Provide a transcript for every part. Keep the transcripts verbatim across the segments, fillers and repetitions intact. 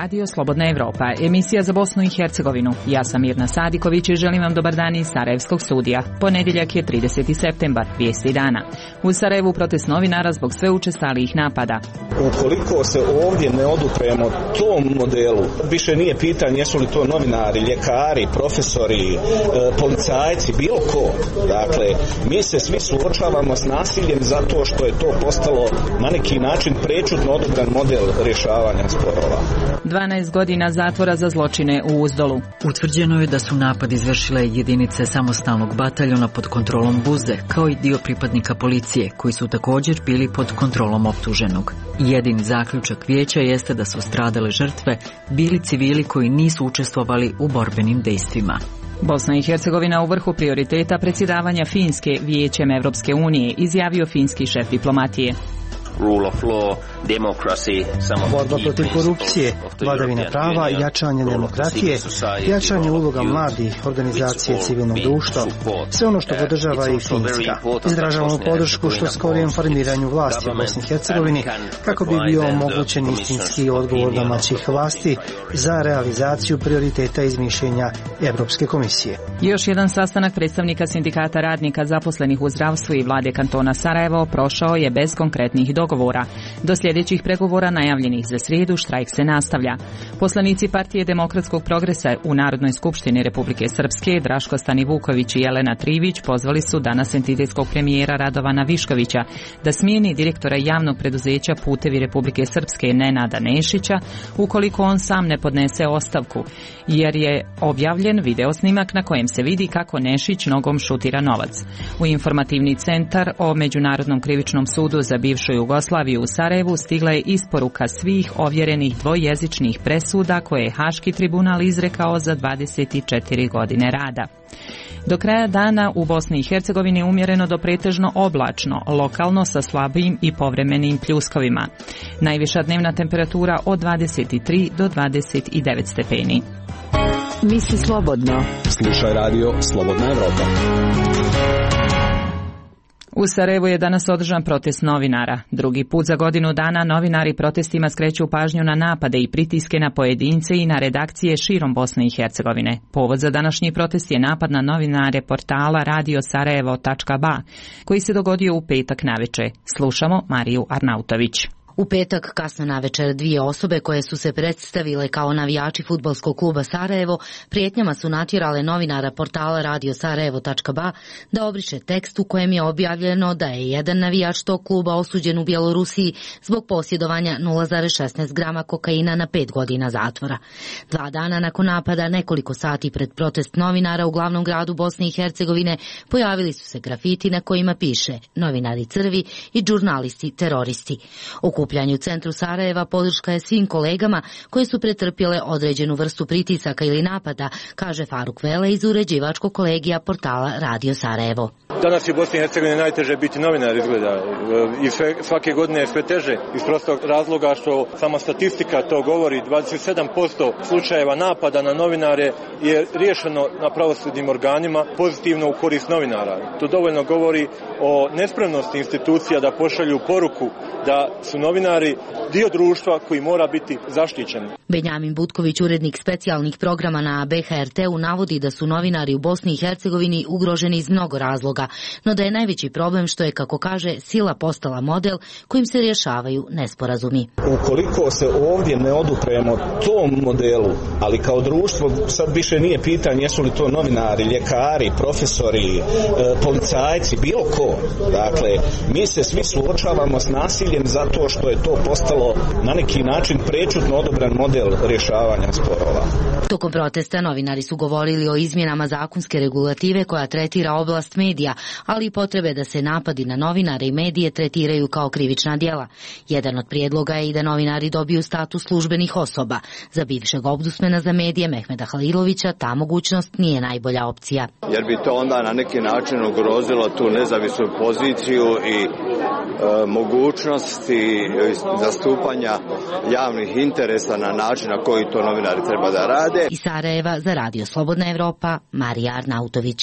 Radio Slobodna Evropa, emisija za Bosnu i Hercegovinu. Ja sam Mirna Sadiković i želim vam dobar dan iz Sarajevskog studija. Ponedjeljak je trideseti septembar, vijesti dana. U Sarajevu protest novinara zbog sve učestalijih napada. Ukoliko se ovdje ne odupremo tom modelu, više nije pitanje jesu li to novinari, ljekari, profesori, e, policajci, bilo ko. Dakle, mi se svi suočavamo s nasiljem zato što je to postalo na neki način prečutno odobran model rješavanja sporova. dvanaest godina zatvora za zločine u Uzdolu. Utvrđeno je da su napad izvršile jedinice samostalnog bataljona pod kontrolom Buze, kao i dio pripadnika policije, koji su također bili pod kontrolom optuženog. Jedini zaključak vijeća jeste da su stradale žrtve bili civili koji nisu učestvovali u borbenim dejstvima. Bosna i Hercegovina u vrhu prioriteta predsjedavanja Finske Vijećem Evropske unije, izjavio finski šef diplomatije. Rule of law, democracy, borba protiv korupcije, vladavine prava, jačanje demokratije, jačanje uloga mladih, organizacije civilnog društva, sve ono što podržava i Finska. Izražavamo podršku što skorijem formiranju vlasti u Bosni i Hercegovini kako bi bio omogućen istinski odgovor domaćih vlasti za realizaciju prioriteta iz mišljenja Evropske komisije. Još jedan sastanak predstavnika sindikata radnika zaposlenih u zdravstvu i vlade kantona Sarajevo prošao je bez konkretnih dogovora. Do sljedećih pregovora najavljenih za srijedu štrajk se nastavlja. Poslanici Partije demokratskog progresa u Narodnoj skupštini Republike Srpske Draško Stanivuković i Jelena Trivić pozvali su danas entitetskog premijera Radovana Viškovića da smijeni direktora javnog preduzeća Putevi Republike Srpske Nenada Nešića ukoliko on sam ne podnese ostavku, jer je objavljen video snimak na kojem se vidi kako Nešić nogom šutira novac. U informativni centar o Međunarodnom krivičnom sudu za bivšu Jugoslaviju u Sarajevu stigla je isporuka svih ovjerenih dvojezičnih presuda koje je Haški tribunal izrekao za dvadeset četiri godine rada. Do kraja dana u Bosni i Hercegovini umjereno do pretežno oblačno, lokalno sa slabim i povremenim pljuskovima. Najviša dnevna temperatura od dvadeset tri do dvadeset devet stepeni. Misli slobodno. Slušaj radio Slobodna Evropa. U Sarajevu je danas održan protest novinara. Drugi put za godinu dana novinari protestima skreću pažnju na napade i pritiske na pojedince i na redakcije širom Bosne i Hercegovine. Povod za današnji protest je napad na novinare portala radio sarajevo tačka ba, koji se dogodio u petak navečer. Slušamo Mariju Arnautović. U petak kasno navečer dvije osobe koje su se predstavile kao navijači fudbalskog kluba Sarajevo prijetnjama su natjerale novinara portala radio sarajevo tačka ba da obriše tekst u kojem je objavljeno da je jedan navijač tog kluba osuđen u Bjelorusiji zbog posjedovanja nula zarez šesnaest grama kokaina na pet godina zatvora. Dva dana nakon napada, nekoliko sati pred protest novinara u glavnom gradu Bosne i Hercegovine, pojavili su se grafiti na kojima piše "Novinari crvi" i "Žurnalisti teroristi". Okupljanju u centru Sarajeva podrška je svim kolegama koje su pretrpjele određenu vrstu pritisaka ili napada, kaže Faruk Vele iz uređivačkog kolegija portala Radio Sarajevo. Danas je u Bosni i Hercegovini najteže biti novinar, izgleda, i sve, svake godine je sve teže iz prostog razloga što sama statistika to govori. dvadeset sedam posto slučajeva napada na novinare je riješeno na pravosudnim organima pozitivno u korist novinara. To dovoljno govori o nespremnosti institucija da pošalju poruku da su novinari dio društva koji mora biti zaštićen. Benjamin Butković, urednik specijalnih programa na be ha er te u, navodi da su novinari u Bosni i Hercegovini ugroženi iz mnogo razloga, no da je najveći problem što je, kako kaže, sila postala model kojim se rješavaju nesporazumi. Ukoliko se ovdje ne odupremo tom modelu, ali kao društvo sad više nije pitanje jesu li to novinari, ljekari, profesori, policajci, bilo ko. Dakle, mi se svi suočavamo s nasiljem zato što je to postalo na neki način prečutno odobran model rješavanja sporova. Tokom protesta novinari su govorili o izmjenama zakonske regulative koja tretira oblast medija, ali i potrebe da se napadi na novinare i medije tretiraju kao krivična djela. Jedan od prijedloga je i da novinari dobiju status službenih osoba. Za bivšeg ombudsmana za medije Mehmeda Halilovića ta mogućnost nije najbolja opcija. Jer bi to onda na neki način ugrozilo tu nezavisnu poziciju i e, mogućnosti zastupanja javnih interesa na način na koji to novinari treba da rade. Iz Sarajeva za Radio Slobodna Evropa, Marija Arnautović.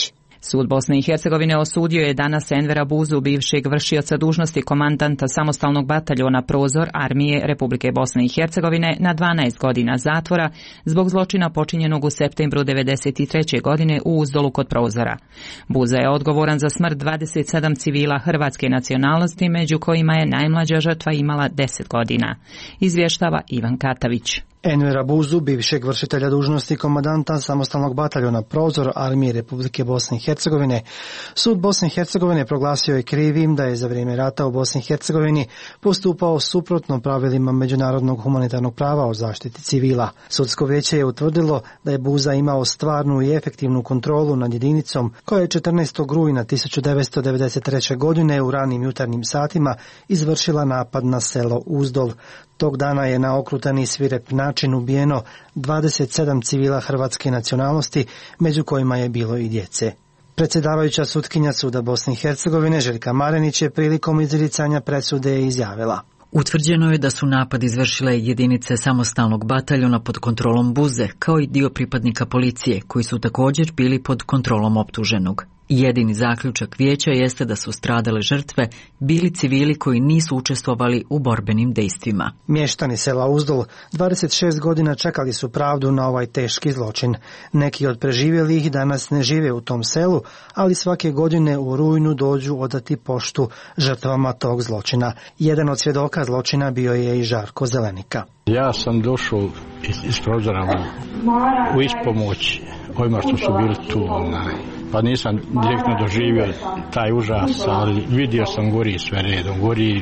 Sud Bosne i Hercegovine osudio je danas Envera Buzu, bivšeg vršioca dužnosti komandanta samostalnog bataljona Prozor Armije Republike Bosne i Hercegovine na dvanaest godina zatvora zbog zločina počinjenog u septembru devedeset treće. godine u Uzdolu kod Prozora. Buza je odgovoran za smrt dvadeset sedam civila hrvatske nacionalnosti, među kojima je najmlađa žrtva imala deset godina. Izvještava Ivan Katavić. Envera Buzu, bivšeg vršitelja dužnosti komandanta samostalnog bataljona Prozor Armije Republike Bosne i Hercegovine, Sud Bosne i Hercegovine proglasio je krivim da je za vrijeme rata u Bosni i Hercegovini postupao suprotno pravilima međunarodnog humanitarnog prava o zaštiti civila. Sudsko vijeće je utvrdilo da je Buza imao stvarnu i efektivnu kontrolu nad jedinicom koja je četrnaestog rujna tisuću devetsto devedeset treće. godine u ranim jutarnjim satima izvršila napad na selo Uzdol. Tog dana je na okrutan i svirep način ubijeno dvadeset sedam civila hrvatske nacionalnosti, među kojima je bilo i djece. Predsjedavajuća sutkinja Suda Bosne i Hercegovine Željka Marenić je prilikom izricanja presude izjavila: Utvrđeno je da su napad izvršile jedinice samostalnog bataljona pod kontrolom Buze, kao i dio pripadnika policije, koji su također bili pod kontrolom optuženog. Jedini zaključak vijeća jeste da su stradale žrtve bili civili koji nisu učestvovali u borbenim dejstvima. Mještani sela Uzdol dvadeset šest godina čekali su pravdu na ovaj teški zločin. Neki od preživjelih danas ne žive u tom selu, ali svake godine u rujnu dođu odati poštu žrtvama tog zločina. Jedan od svjedoka zločina bio je i Žarko Zelenika. Ja sam došao iz, iz Prozora u, u ispomoć ovima što su bili tu, onaj. Pa nisam direktno doživio taj užas, ali vidio sam gori sve redom, gori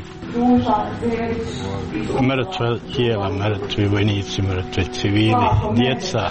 mrtve tijela, mrtvi vojnici, mrtve civili, djeca,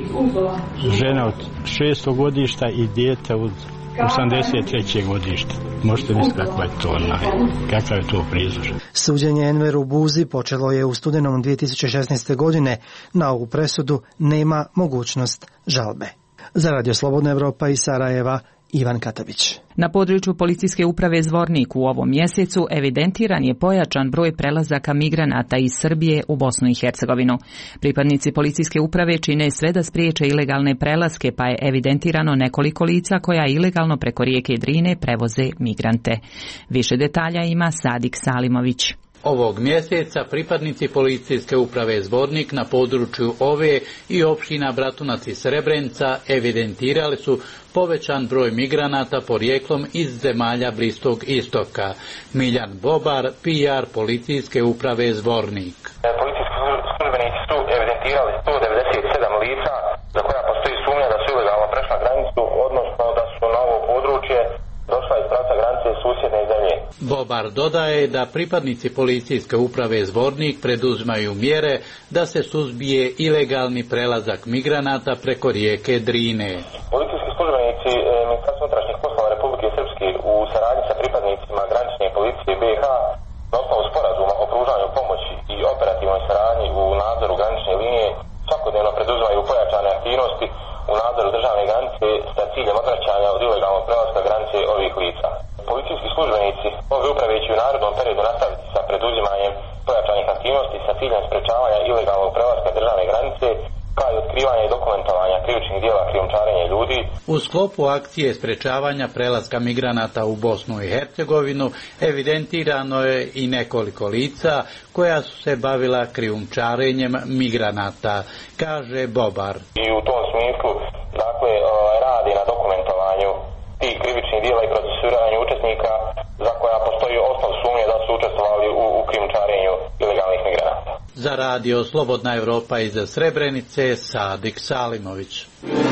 žena od šestog godišta i dijete od osamdeset treće. godište. Možete misliti kako je to, kakav je to prizor. Suđenje Enveru Buzi počelo je u studenom dvije tisuće šesnaeste. godine. Na ovu presudu nema mogućnost žalbe. Za Radio Slobodna Evropa iz Sarajeva, Ivan Katavić. Na području policijske uprave Zvornik u ovom mjesecu evidentiran je pojačan broj prelazaka migranata iz Srbije u Bosnu i Hercegovinu. Pripadnici policijske uprave čine sve da spriječe ilegalne prelaske, pa je evidentirano nekoliko lica koja ilegalno preko rijeke Drine prevoze migrante. Više detalja ima Sadik Salimović. Ovog mjeseca pripadnici policijske uprave Zvornik na području ove i općina Bratunac i Srebrenica evidentirali su povećan broj migranata porijeklom iz zemalja Bliskog istoka. Miljan Bobar, P R policijske uprave Zvornik. Policijski službenici su evidentirali sto devedeset sedam lica za koja postoji sumnja da su ilegalno prešla granicu, odnosno da su na ovo područje došla iz pravca granice susjedne zemlje. Bobar dodaje da pripadnici policijske uprave Zvornik preduzimaju mjere da se suzbije ilegalni prelazak migranata preko rijeke Drine. Policijski službenici Ministarstva unutrašnjih poslova Republike Srpske u saradnji sa pripadnicima granične policije B iH na osnovu sporazuma o pružanju pomoći i operativnoj saradnji u nadzoru granične linije svakodnevno preduzimaju pojačane aktivnosti u nadzoru državne granice sa ciljem odvraćanja od ilegalnog prelaska granice ovih lica. Policijski službenici ove uprave će u narednom periodu nastaviti sa preduzimanjem pojačanih aktivnosti sa ciljem sprečavanja ilegalnog prelaska državne granice, kao i otkrivanja i dokumentovanja krivičnih djela krijumčarenja ljudi. U sklopu akcije sprečavanja prelaska migranata u Bosnu i Hercegovinu evidentirano je i nekoliko lica koja su se bavila krijumčarenjem migranata, kaže Bobar. I u tom smislu, dakle, radi na dokumentovanju tih krivičnih djela i procesuiranju učesnika za koja postoji osnov sumnje da su učestvovali u, u krijumčarenju ilegalnih migranata. Za Radio Slobodna Evropa iz Srebrenice, Sadik Salimović.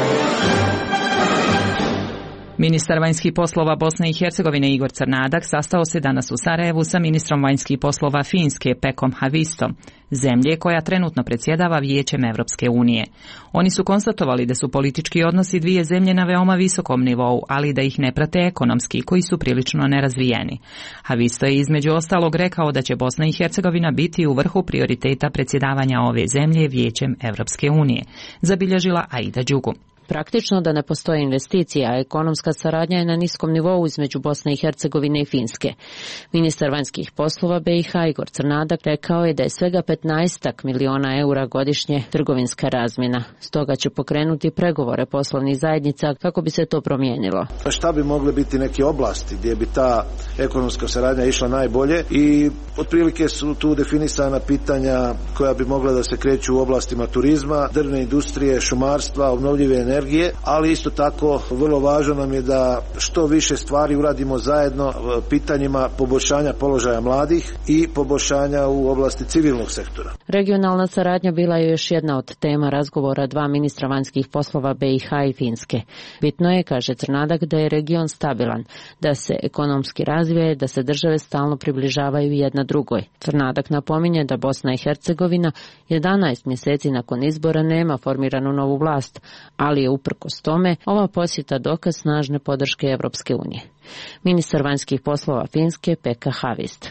Ministar vanjskih poslova Bosne i Hercegovine Igor Crnadak sastao se danas u Sarajevu sa ministrom vanjskih poslova Finske Pekom Havistom, zemlje koja trenutno predsjedava Vijećem Evropske unije. Oni su konstatovali da su politički odnosi dvije zemlje na veoma visokom nivou, ali da ih ne prate ekonomski, koji su prilično nerazvijeni. Havisto je između ostalog rekao da će Bosna i Hercegovina biti u vrhu prioriteta predsjedavanja ove zemlje Vijećem Evropske unije, zabilježila Aida Đugu. Praktično da ne postoje investicije, a ekonomska saradnja je na niskom nivou između Bosne i Hercegovine i Finske. Ministar vanjskih poslova B i H Igor Crnadak rekao je da je svega petnaestak miliona eura godišnje trgovinska razmjena. Stoga će pokrenuti pregovore poslovnih zajednica kako bi se to promijenilo. Šta bi mogle biti neke oblasti gdje bi ta ekonomska saradnja išla najbolje i otprilike su tu definisana pitanja koja bi mogla da se kreću u oblastima turizma, drvne industrije, šumarstva, obnovljive energije, ali isto tako vrlo važno nam je da što više stvari uradimo zajedno pitanjima poboljšanja položaja mladih i poboljšanja u oblasti civilnog sektora. Regionalna saradnja bila je još jedna od tema razgovora dva ministra vanjskih poslova B i H i Finske. Bitno je, kaže Crnadak, da je region stabilan, da se ekonomski razvije, da se države stalno približavaju jedna drugoj. Crnadak napominje da Bosna i Hercegovina jedanaest mjeseci nakon izbora nema formiranu novu vlast, ali je uprkos tome ova posjeta dokaz snažne podrške Evropske unije. Ministar vanjskih poslova Finske Pekka Havist.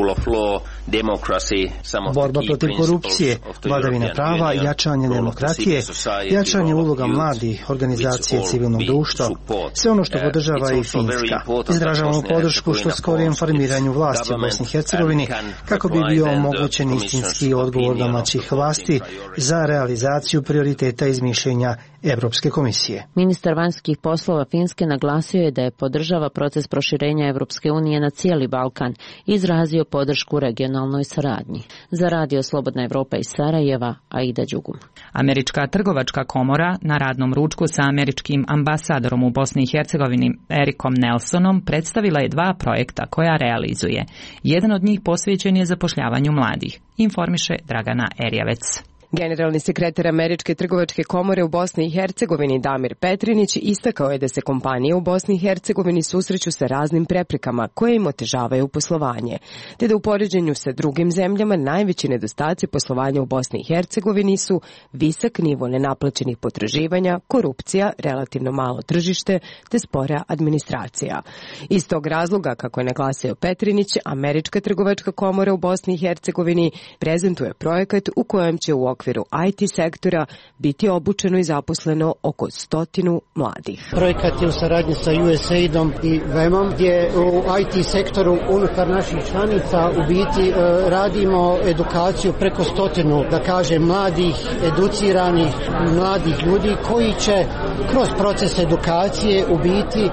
Borba protiv korupcije, vladavina prava, jačanje demokratije, jačanje uloga mladih, organizacije civilnog društva, sve ono što podržava i Finska. Izražavamo podršku što skorijem formiranju vlasti u Bosni i Hercegovini kako bi bio omogućen istinski odgovor domaćih vlasti za realizaciju prioriteta iz mišljenja Evropske komisije. Ministar vanjskih poslova Finske naglasio je da je podržava proces proširenja Evropske unije na cijeli Balkan i izrazio podršku regionalnoj saradnji. Za Radio Slobodna Evropa iz Sarajeva, Aida Đugum. Američka trgovačka komora na radnom ručku sa američkim ambasadorom u Bosni i Hercegovini Erikom Nelsonom predstavila je dva projekta koja realizuje. Jedan od njih posvećen je zapošljavanju mladih, informiše Dragana Erjavec. Generalni sekretar Američke trgovačke komore u Bosni i Hercegovini Damir Petrinić istakao je da se kompanije u Bosni i Hercegovini susreću sa raznim preprekama koje im otežavaju poslovanje, te da u poređenju sa drugim zemljama najveći nedostaci poslovanja u Bosni i Hercegovini su visok nivo nenaplaćenih potraživanja, korupcija, relativno malo tržište te spora administracija. Iz tog razloga, kako je naglasio Petrinić, Američka trgovačka komora u Bosni i Hercegovini prezentuje projekat u kojem će u okviru I T sektora biti obučeno i zaposleno oko stotinu mladih. Projekat je u saradnji sa U S A I D-om i V E M-om gdje u I T sektoru unutar naših članica u biti e, radimo edukaciju preko stotinu, da kažem, mladih, educiranih, mladih ljudi koji će kroz proces edukacije u biti e,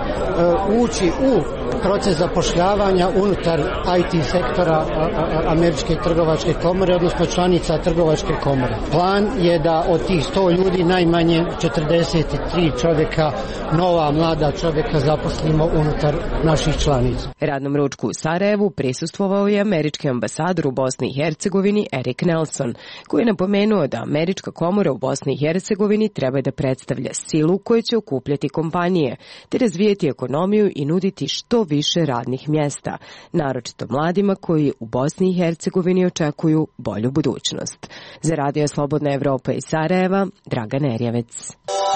ući u proces zapošljavanja unutar I T sektora a, a, Američke trgovačke komore, odnosno članica trgovačke komore. Plan je da od tih sto ljudi najmanje četrdeset tri čovjeka, nova mlada čovjeka zaposlimo unutar naših članica. Radnom ručku u Sarajevu prisustvovao je američki ambasador u Bosni i Hercegovini Erik Nelson, koji je napomenuo da Američka komora u Bosni i Hercegovini treba da predstavlja silu koja će okupljati kompanije, te razvijeti ekonomiju i nuditi što više radnih mjesta, naročito mladima koji u Bosni i Hercegovini očekuju bolju budućnost. Za Radio Slobodna Evropa iz Sarajeva, Dragan Erjavec.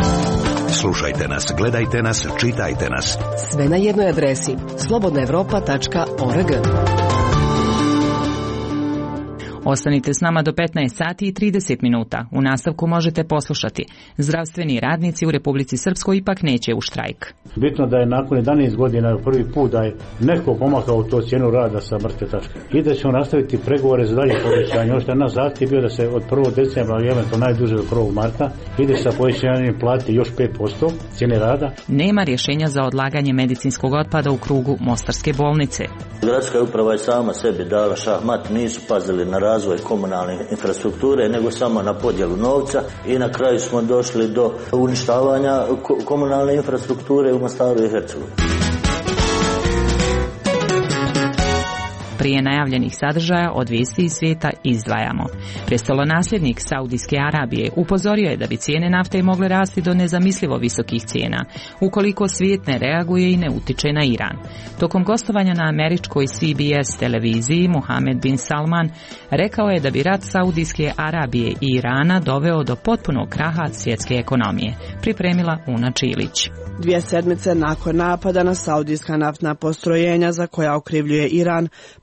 Slušajte nas, gledajte nas, čitajte nas. Sve na jednoj adresi slobodna evropa tačka org. Ostanite s nama do petnaest sati i trideset minuta. U nastavku možete poslušati. Zdravstveni radnici u Republici Srpskoj ipak neće u štrajk. Bitno da je nakon jedanaest godina prvi put da je neko pomakao to cijenu rada sa mrtve tačke. I da ćemo nastaviti pregovore za dalje povećanje. Ono što je naš zahtjev bio da se od prvog decembra i eventualno najduže do prvog marta ide sa povećanjem plati još pet posto cijene rada. Nema rješenja za odlaganje medicinskog otpada u krugu Mostarske bolnice. Gradska uprava je sama sebi dala šahmat, nisu pazili na razvoj komunalne infrastrukture, nego samo na podjelu novca i na kraju smo došli do uništavanja komunalne infrastrukture u Mostaru i Hercegovini. Prije najavljenih sadržaja od vijesti iz svijeta izdvajamo. Prestolonasljednik Saudijske Arabije upozorio je da bi cijene nafte mogle rasti do nezamislivo visokih cijena, ukoliko svijet ne reaguje i ne utiče na Iran. Tokom gostovanja na američkoj C B S televiziji, Mohamed bin Salman rekao je da bi rat Saudijske Arabije i Irana doveo do potpunog kraha svjetske ekonomije. Pripremila Una Čilić. Dvije sedmice nakon napada na saudijska naftna postrojenja za koja okrivljuje Iran,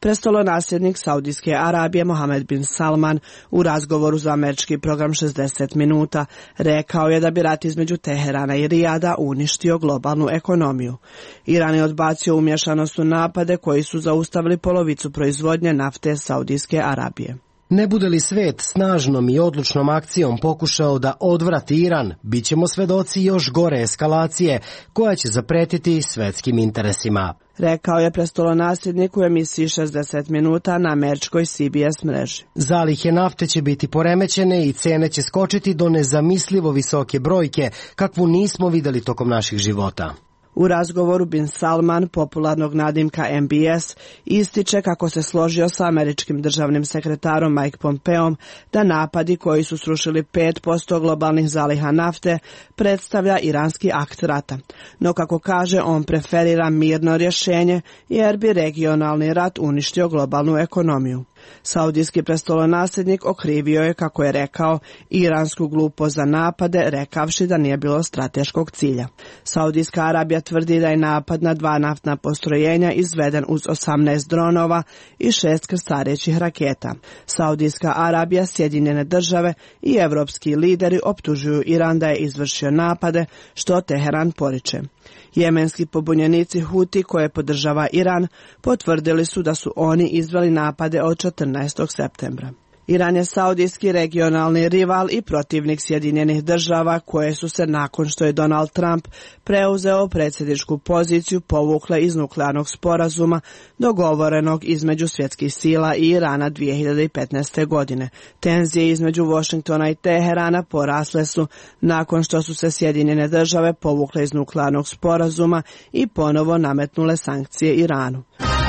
prestolonasljednik Saudijske Arabije Mohamed bin Salman u razgovoru za američki program šezdeset minuta rekao je da bi rat između Teherana i Rijada uništio globalnu ekonomiju. Iran je odbacio umješanost u napade koji su zaustavili polovicu proizvodnje nafte Saudijske Arabije. Ne bude li svet snažnom i odlučnom akcijom pokušao da odvrati Iran, bit ćemo svedoci još gore eskalacije koja će zapretiti svetskim interesima, rekao je prestolonasljednik u emisiji šezdeset minuta na američkoj C B S mreži. Zalihe nafte će biti poremećene i cene će skočiti do nezamislivo visoke brojke kakvu nismo vidjeli tokom naših života. U razgovoru bin Salman, popularnog nadimka M B S, ističe kako se složio sa američkim državnim sekretarom Mike Pompeom da napadi koji su srušili pet posto globalnih zaliha nafte predstavlja iranski akt rata. No kako kaže, on preferira mirno rješenje jer bi regionalni rat uništio globalnu ekonomiju. Saudijski prestolonasljednik okrivio je, kako je rekao, iransku glupost za napade, rekavši da nije bilo strateškog cilja. Saudijska Arabija tvrdi da je napad na dva naftna postrojenja izveden uz osamnaest dronova i šest krstarećih raketa. Saudijska Arabija, Sjedinjene države i evropski lideri optužuju Iran da je izvršio napade, što Teheran poriče. Jemenski pobunjenici Huti, koje podržava Iran, potvrdili su da su oni izveli napade od četrnaestog septembra. Iran je saudijski regionalni rival i protivnik Sjedinjenih država, koje su se nakon što je Donald Trump preuzeo predsjedničku poziciju povukle iz nuklearnog sporazuma dogovorenog između svjetskih sila i Irana dvije hiljade petnaeste. godine. Tenzije između Washingtona i Teherana porasle su nakon što su se Sjedinjene države povukle iz nuklearnog sporazuma i ponovo nametnule sankcije Iranu.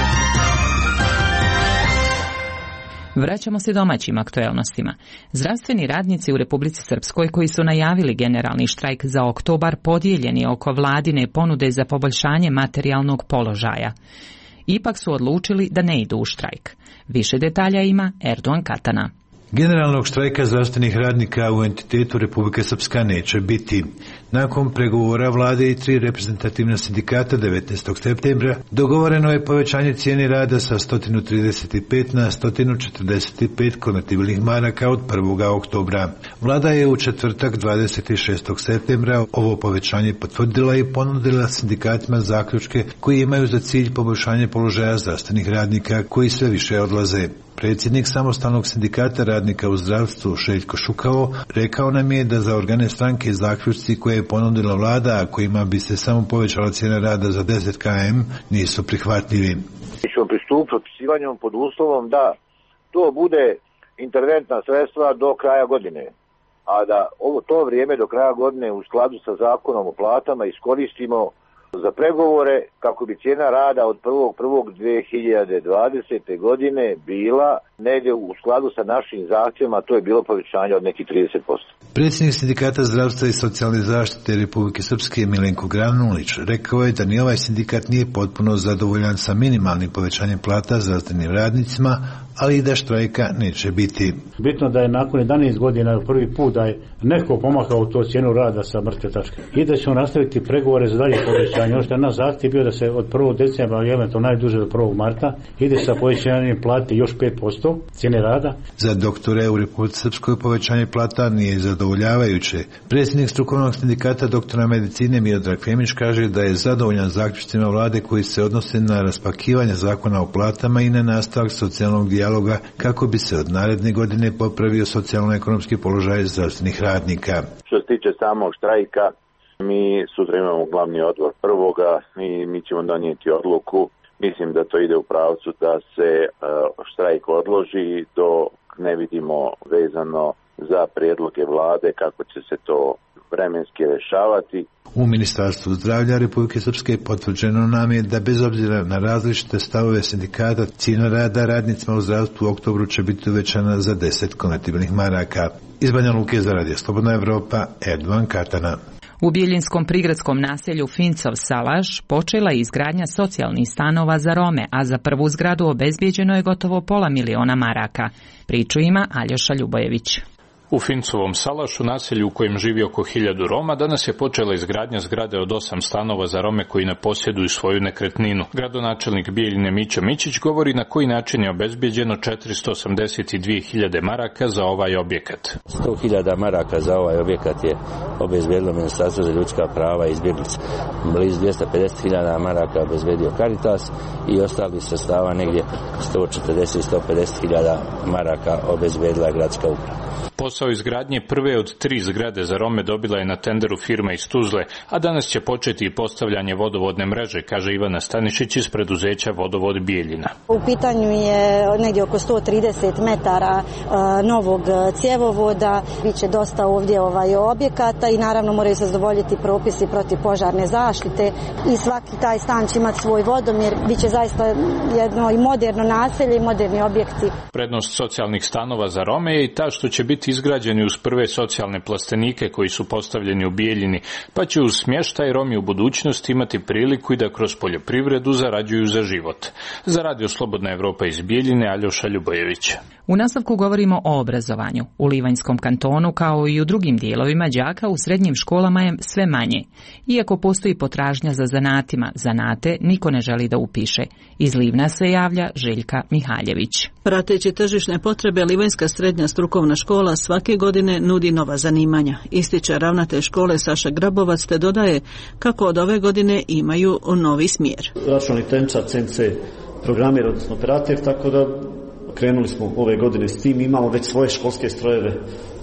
Vraćamo se domaćim aktuelnostima. Zdravstveni radnici u Republici Srpskoj koji su najavili generalni štrajk za oktobar podijeljeni oko vladine ponude za poboljšanje materijalnog položaja. Ipak su odlučili da ne idu u štrajk. Više detalja ima Erdogan Katana. Generalnog štrajka zdravstvenih radnika u entitetu Republike Srpska neće biti. Nakon pregovora vlade i tri reprezentativna sindikata devetnaestog septembra dogovoreno je povećanje cijene rada sa sto trideset pet na sto četrdeset pet konvertibilnih maraka od prvog oktobra. Vlada je u četvrtak dvadeset šestog septembra ovo povećanje potvrdila i ponudila sindikatima zaključke koji imaju za cilj poboljšanje položaja zdravstvenih radnika koji sve više odlaze. Predsjednik samostalnog sindikata radnika u zdravstvu Željko Šukavo rekao nam je da za organe stranke zaključci koje je ponudila vlada, a kojima bi se samo povećala cijena rada za deset kilometara, nisu prihvatljivi. Mi ćemo pristupiti potpisivanjem pod uslovom da to bude interventna sredstva do kraja godine, a da ovo to vrijeme do kraja godine u skladu sa zakonom o platama iskoristimo za pregovore kako bi cijena rada od prvog prvog dvije hiljade dvadesete. godine bila negdje u skladu sa našim zahtjevima, to je bilo povećanje od nekih trideset posto. Predsjednik sindikata zdravstva i socijalne zaštite Republike Srpske Milenko Granulić rekao je da ni ovaj sindikat nije potpuno zadovoljan sa minimalnim povećanjem plata zdravstvenim radnicima, ali i da štrajka neće biti. Bitno da je nakon jedanaest godina prvi put da je neko pomakao to cijenu rada sa mrtve tačke i da ćemo nastaviti pregovore za dalje povećanje. Ono što je naš zahtjev bio da se od prvog decembra, eventualno najduže do prvog marta, ide sa povećanjem plate još pet posto cijene rada. Za doktore u Republici Srpskoj povećanje plata nije zadovoljavajuće. Predsjednik strukovnog sindikata doktora medicine Miodrag Femić kaže da je zadovoljan zaključcima vlade koji se odnose na raspakivanje zakona o platama i na nastavak socijalnog dijaloga kako bi se od naredne godine popravio socijalno-ekonomski položaj zdravstvenih radnika. Što se tiče samog štrajka, mi sutra imamo glavni odbor prvoga i mi ćemo donijeti odluku. Mislim da to ide u pravcu da se štrajk odloži dok ne vidimo vezano za prijedloge vlade kako će se to vremenski rješavati. U Ministarstvu zdravlja Republike Srpske potvrđeno nam je da bez obzira na različite stavove sindikata cijena rada radnicima u zdravstvu u oktobru će biti uvećana za deset konvertibilnih maraka. Iz Banja Luke za Radio Slobodna Evropa, Erdogan Katana. U Biljinskom prigradskom naselju Fincov Salaš počela je izgradnja socijalnih stanova za Rome, a za prvu zgradu obezbijeđeno je gotovo pola miliona maraka. Priču ima Aljoša Ljubojević. U Fincovom Salašu, naselju u kojem živi oko hiljadu Roma, danas je počela izgradnja zgrade od osam stanova za Rome koji ne posjeduju svoju nekretninu. Gradonačelnik Bijeljine Mićo Mićić govori na koji način je obezbijeđeno četiristo osamdeset dvije hiljade maraka za ovaj objekat. sto hiljada maraka za ovaj objekat je obezbijedilo Ministarstvo za ljudska prava i izbjeglice. Blizu dvjesto pedeset hiljada maraka obezbijedio Caritas i ostali sredstava negdje sto četrdeset do sto pedeset hiljada maraka obezbijedila gradska uprava. Posao izgradnje prve od tri zgrade za Rome dobila je na tenderu firma iz Tuzle, a danas će početi i postavljanje vodovodne mreže, kaže Ivana Stanišić iz preduzeća Vodovod Bijeljina. U pitanju je negdje oko sto trideset metara uh, novog cjevovoda, biće dosta ovdje ovaj objekata i naravno moraju se zadovoljiti propisi protiv požarne zaštite i svaki taj stan će imati svoj vodomjer, biće zaista jedno i moderno naselje i moderni objekti. Prednost socijalnih stanova za Rome je i ta što će biti izgrađeni uz prve socijalne plastenike koji su postavljeni u Bijeljini, pa će uz smještaj Romi u budućnosti imati priliku i da kroz poljoprivredu zarađuju za život. Za Radio Slobodna Evropa iz Bijeljine, Aljoša Ljubojević. U nastavku govorimo o obrazovanju. U Livanjskom kantonu, kao i u drugim dijelovima, đaka u srednjim školama je sve manje. Iako postoji potražnja za zanatima, zanate niko ne želi da upiše. Iz Livna se javlja Željka Mihaljević. Prateći tržišne potrebe, Livanjska srednja strukovna škola svake godine nudi nova zanimanja. Ističe ravnatelj škole Saša Grabovac, te dodaje kako od ove godine imaju novi smjer. Računalni tehničar, C N C programer, odnosno operator, tako da krenuli smo ove godine s tim, imamo već svoje školske strojeve,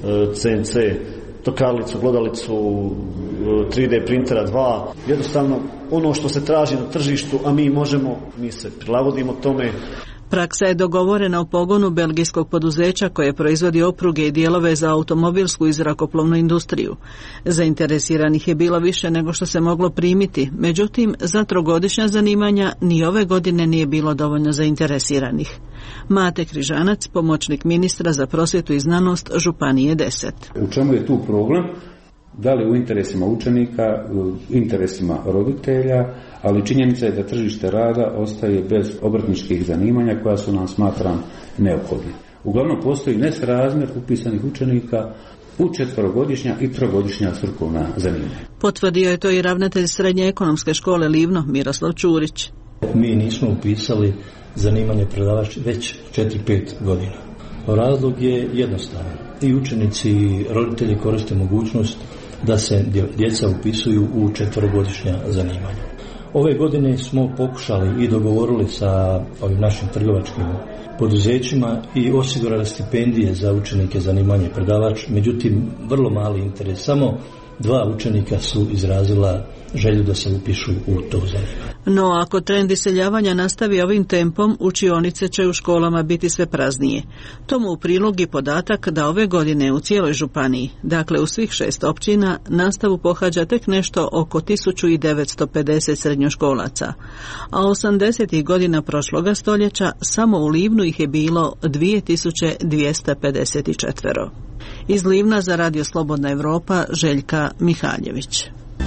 C N C, tokarlicu, glodalicu, tri D printera dva. Jednostavno ono što se traži na tržištu, a mi možemo, mi se prilagodimo tome. Praksa je dogovorena u pogonu belgijskog poduzeća koje proizvodi opruge i dijelove za automobilsku i zrakoplovnu industriju. Zainteresiranih je bilo više nego što se moglo primiti, međutim za trogodišnja zanimanja ni ove godine nije bilo dovoljno zainteresiranih. Mate Križanac, pomoćnik ministra za prosvjetu i znanost Županije deset. U čemu je tu problem? Da li u interesima učenika, u interesima roditelja, ali činjenica je da tržište rada ostaje bez obrtničkih zanimanja koja su nam, smatram, neophodne. Uglavnom postoji nesrazmjer upisanih učenika u četverogodišnja i trogodišnja strukovna zanimanja. Potvrdio je to i ravnatelj Srednje ekonomske škole Livno, Miroslav Čurić. Mi nismo upisali zanimanje predavač već četiri pet godina. Razlog je jednostavan. I učenici i roditelji koriste mogućnost da se djeca upisuju u četverogodišnja zanimanja. Ove godine smo pokušali i dogovorili sa ovim našim trgovačkim poduzećima i osigurali stipendije za učenike zanimanje predavač, međutim vrlo mali interes. Samo dva učenika su izrazila želju da se upišu u to zanimanje. No, ako trend iseljavanja nastavi ovim tempom, učionice će u školama biti sve praznije. Tomu u prilog i podatak da ove godine u cijeloj županiji, dakle u svih šest općina, nastavu pohađa tek nešto oko tisuću devetsto pedeset srednjoškolaca, a osamdesetih godina prošloga stoljeća samo u Livnu ih je bilo dvije tisuće dvjesto pedeset četiri. Iz Livna za Radio Slobodna Evropa, Željka Mihaljević.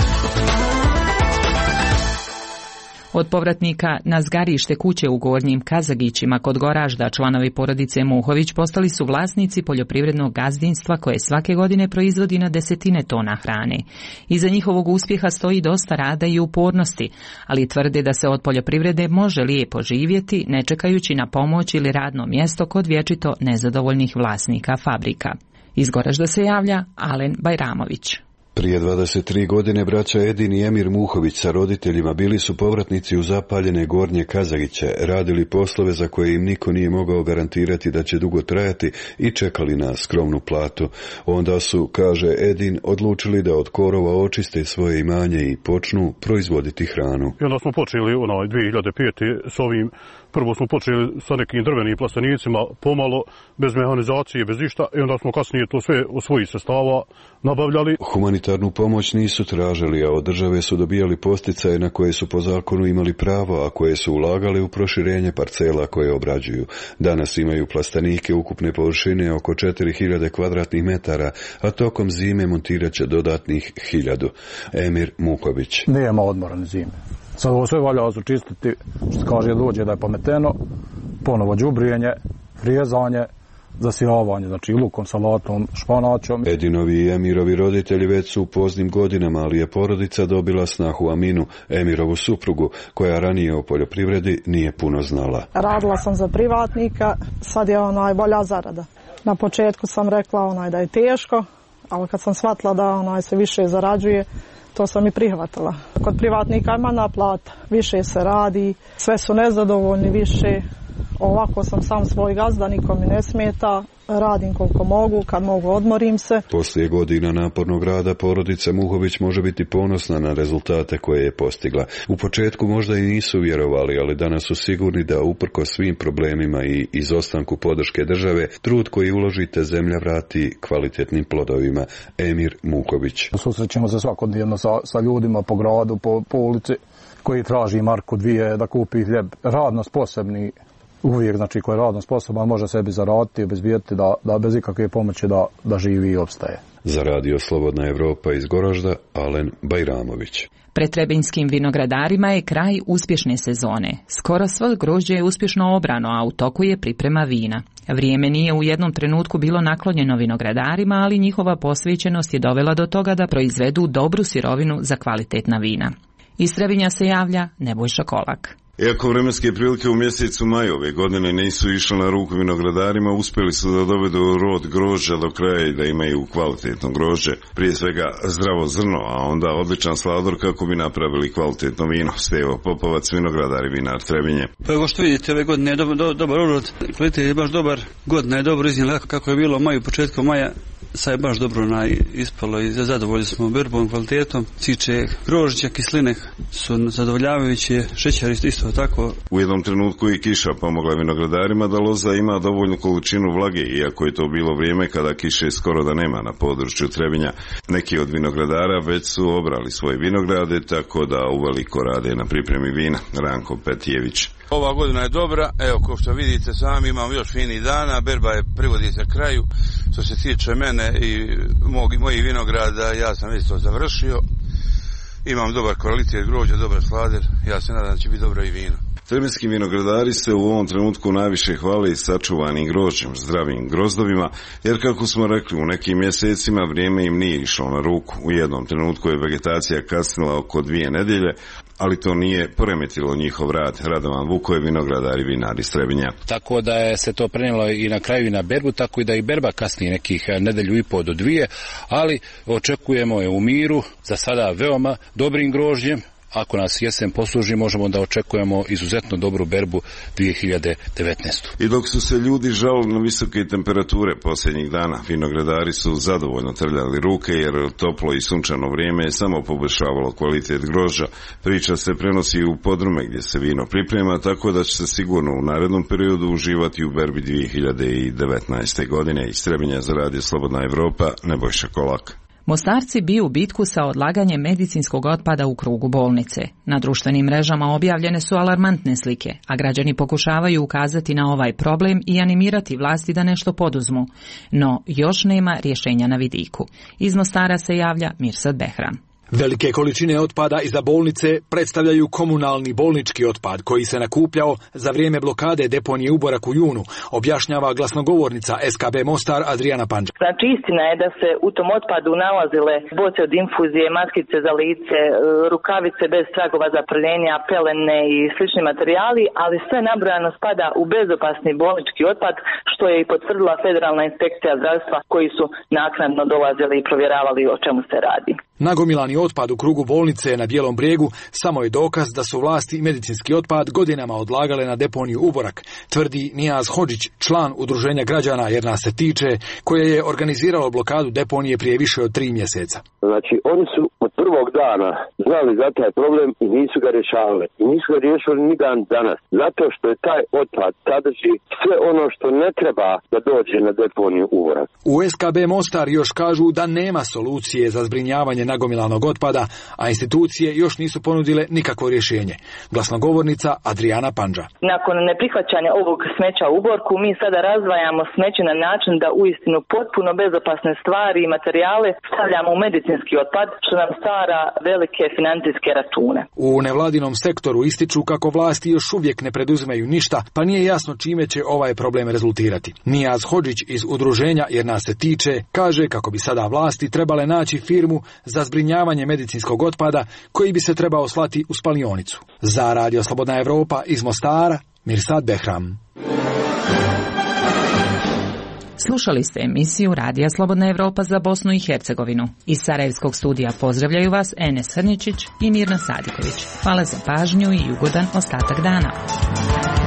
Od povratnika na zgarište kuće u Gornjim Kazagićima kod Goražda članovi porodice Muhović postali su vlasnici poljoprivrednog gazdinstva koje svake godine proizvodi na desetine tona hrane. Iza njihovog uspjeha stoji dosta rada i upornosti, ali tvrde da se od poljoprivrede može lijepo živjeti ne čekajući na pomoć ili radno mjesto kod vječito nezadovoljnih vlasnika fabrika. Iz Goražda se javlja Alen Bajramović. Prije dvadeset tri godine braća Edin i Emir Muhović sa roditeljima bili su povratnici u zapaljene Gornje Kazagiće, radili poslove za koje im niko nije mogao garantirati da će dugo trajati i čekali na skromnu platu. Onda su, kaže Edin, odlučili da od korova očiste svoje imanje i počnu proizvoditi hranu. I onda smo počeli onaj dvije hiljade pete s ovim. Prvo smo počeli sa nekim drvenim plastenicima, pomalo, bez mehanizacije, bez išta, i onda smo kasnije to sve u svojih sredstava nabavljali. Humanitarnu pomoć nisu tražili, a od države su dobijali posticaje na koje su po zakonu imali pravo, a koje su ulagali u proširenje parcela koje obrađuju. Danas imaju plastenike ukupne površine oko četiri hiljade kvadratnih metara, a tokom zime montirat će dodatnih hiljadu. Emir Muković. Nema odmora na zime. Sad ovo sve valja začistiti, što se kaže dođe da je pameteno, ponovo đubrijenje, frijezanje, zasijavanje, znači lukom, salatom, španačom. Edinovi i Emirovi roditelji već su u poznim godinama, ali je porodica dobila snahu Aminu, Emirovu suprugu, koja ranije o poljoprivredi nije puno znala. Radila sam za privatnika, sad je onaj bolja zarada. Na početku sam rekla onaj da je teško, ali kad sam shvatila da onaj se više zarađuje, to sam i prihvatila. Kod privatnika ima naplata, više se radi, sve su nezadovoljni više. Ovako sam sam svoj gazda, niko mi ne smeta, radim koliko mogu, kad mogu odmorim se. Poslije godina napornog rada porodica Muhović može biti ponosna na rezultate koje je postigla. U početku možda i nisu vjerovali, ali danas su sigurni da uprkos svim problemima i izostanku podrške države, trud koji uložite zemlja vrati kvalitetnim plodovima. Emir Muhović. Susrećemo se svakodnevno sa, sa ljudima po gradu, po, po ulici, koji traži marku dvije da kupi hljeb. Radno sposobni, uvijek, znači ko je radno sposoban, može sebi zaraditi i obezbijeti da, da bez ikakve pomoći da, da živi i opstaje. Za radio Slobodna Evropa iz Goražda, Alen Bajramović. Pred Trebinskim vinogradarima je kraj uspješne sezone. Skoro svo grožđe je uspješno obrano, a u toku je priprema vina. Vrijeme nije u jednom trenutku bilo naklonjeno vinogradarima, ali njihova posvećenost je dovela do toga da proizvedu dobru sirovinu za kvalitetna vina. Iz Trebinja se javlja Nebojša Kolak. Iako vremenske prilike u mjesecu maju ove godine nisu išle na ruku vinogradarima, uspjeli su da dovedu rod grožđa do kraja i da imaju kvalitetno grožđe. Prije svega zdravo zrno, a onda odličan slador kako bi napravili kvalitetno vino. Stevo Popovac, vinogradar i vinar Trebinje. Pa evo što vidite, ove godine je dobar, do, dobar urod, kvalitet je baš dobar, godina je dobro iznijela kako je bilo u maju, početkom maja. Sad je baš dobro na ispalo i zadovoljni smo berbom, kvalitetom. Ciče grožđa, kisline su zadovoljavajuće, šećer isto tako. U jednom trenutku i kiša pomogla vinogradarima da loza ima dovoljnu količinu vlage, iako je to bilo vrijeme kada kiše skoro da nema na području Trebinja. Neki od vinogradara već su obrali svoje vinograde, tako da uveliko rade na pripremi vina. Ranko Petijević. Ova godina je dobra, evo kao što vidite sami imamo još finih dana, berba je privodi za kraju. Što se tiče mene i mog, mojih vinograda, ja sam isto završio. Imam dobar kvalitet grožđa, dobar slader, ja se nadam da će biti dobro i vino. Trebinski vinogradari se u ovom trenutku najviše hvale sačuvanim grožđem, zdravim grozdovima, jer kako smo rekli, u nekim mjesecima vrijeme im nije išlo na ruku. U jednom trenutku je vegetacija kasnila oko dvije nedjelje, ali to nije poremetilo njihov rad. Radovan Vukoje, vinogradar i vinar iz Trebinja. Tako da je se to prenijelo i na kraju i na berbu, tako i da i berba kasni nekih nedelju i po do dvije, ali očekujemo je u miru, za sada veoma dobrim grožđem. Ako nas jesen posluži, možemo da očekujemo izuzetno dobru berbu dvije hiljade devetnaeste. I dok su se ljudi žalili na visoke temperature posljednjih dana, vinogradari su zadovoljno trljali ruke, jer toplo i sunčano vrijeme je samo poboljšavalo kvalitet grožđa. Priča se prenosi u podrume gdje se vino priprema, tako da će se sigurno u narednom periodu uživati u berbi dvije hiljade devetnaeste. godine. Iz Trebinja za radio Slobodna Evropa, Nebojša Kolak. Mostarci biju bitku sa odlaganjem medicinskog otpada u krugu bolnice. Na društvenim mrežama objavljene su alarmantne slike, a građani pokušavaju ukazati na ovaj problem i animirati vlasti da nešto poduzmu. No, još nema rješenja na vidiku. Iz Mostara se javlja Mirsad Behram. Velike količine otpada iza bolnice predstavljaju komunalni bolnički otpad koji se nakupljao za vrijeme blokade deponije Uborak u junu, objašnjava glasnogovornica S K B Mostar Adriana Panđa. Znači istina je da se u tom otpadu nalazile boce od infuzije, maskice za lice, rukavice bez tragova za prljenja, pelene i slični materijali, ali sve nabrojano spada u bezopasni bolnički otpad, što je i potvrdila Federalna inspekcija zdravstva koji su naknadno dolazili i provjeravali o čemu se radi. Nagomilani otpad u krugu bolnice na Bijelom Brijegu samo je dokaz da su vlasti i medicinski otpad godinama odlagale na deponiju Uborak, tvrdi Nijaz Hodžić, član udruženja građana Jer nas se tiče, koje je organiziralo blokadu deponije prije više od tri mjeseca. Znači, oni su od prvog dana znali za taj problem i nisu ga rješavali. I nisu ga riješili ni dan danas. Zato što je taj otpad sadrži sve ono što ne treba da dođe na deponiju Uborak. U S K B Mostar još kažu da nema solucije za zbrinjavanje nagomilanog otpada, a institucije još nisu ponudile nikakvo rješenje. Glasnogovornica Adriana Pandža. Nakon neprihvaćanja ovog smeća u Borku, mi sada razdvajamo smeće na način da uistinu potpuno bezopasne stvari i materijale stavljamo u medicinski otpad, što nam stvara velike financijske račune. U nevladinom sektoru ističu kako vlasti još uvijek ne preduzimaju ništa, pa nije jasno čime će ovaj problem rezultirati. Nijaz Hodžić iz udruženja Jer nas se tiče kaže kako bi sada vlasti trebale naći firmu za zbrinjavanje medicinskog otpada koji bi se trebao slati u spalionicu. Za Radio Slobodna Evropa iz Mostara, Mirsad Behram. Slušali ste emisiju Radija Slobodna Evropa za Bosnu i Hercegovinu. Iz Sarajevskog studija pozdravljaju vas Enes Hrničić i Mirna Sadiković. Hvala za pažnju i ugodan ostatak dana.